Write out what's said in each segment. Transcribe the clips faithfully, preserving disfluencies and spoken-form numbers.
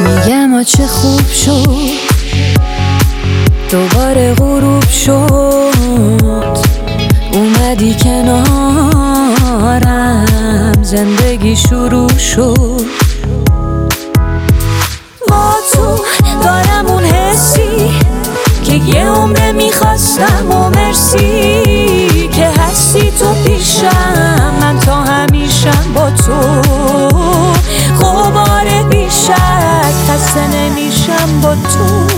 میگم آ چه خوب شد دوباره غروب شد، اومدی کنارم، زندگی شروع شد. با تو دارم اون حسی که یه عمره میخواستم و مرسی که هستی تو پیشم، من تا همیشم با تو. غبار بیشک خسته نمیشم با تو.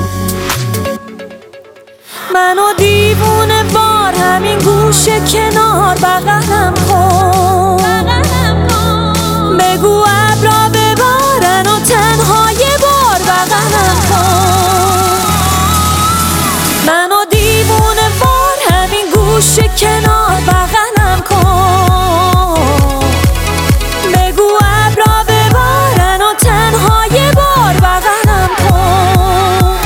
منو دیوونه بار همین گوشه کنار بغلم کن، بگو ابرا ببارن و تنها یه بار بغلم کن. منو دیوونه بار همین گوشه کنار بغلم کن، بگو ابرا ببارن و تنها یه بار بغلم کن.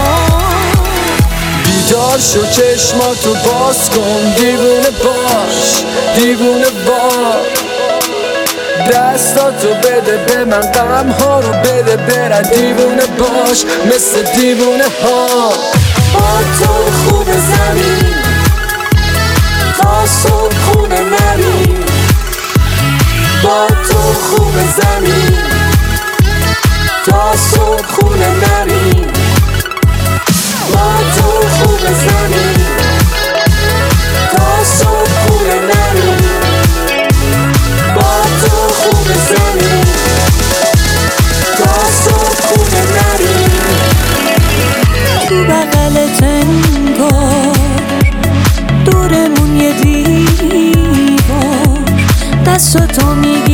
بیدار شو چشماتو باز کن، دیوونه باش دیوونه باش، دستاتو بده به من، غم ها رو بده برن. دیوونه باش مثل دیوونه ها. با تو خوب زمین تا صبح خونه نریم، با تو خوب زمین تا صبح خونه نریم، با تو خوب زمین تا صبح خونه نریم، با تو خوب زمین تا صبح خونه نریم. تو بغلت انگار دورمون یه دیوار، دستاتو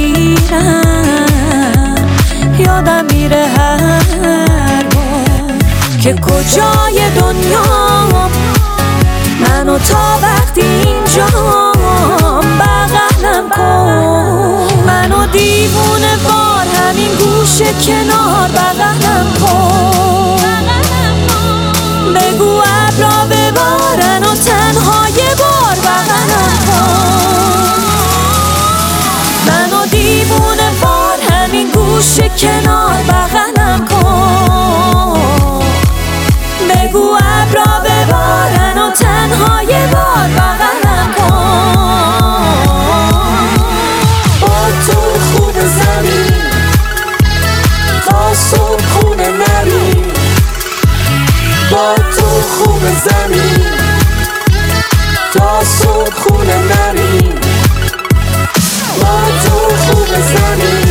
میگیرم یادم میره هر بار که کجای دنیا منو تا وقتی اینجام بغلم کن. منو دیوونه بار همین گوشه کنار بغلم کن، بگو ابرا ببارن و تنها یه بار بغلم کن. منو دیوونه بار همین گوشه کنار بغلم کن، بگو ابرا ببارن و تنها یه بار بغلم کن. با تو خوب زمین تا صبح خونه نریم، با تو خوب زمین تا صبح خونه نریم، با تو خوب زمین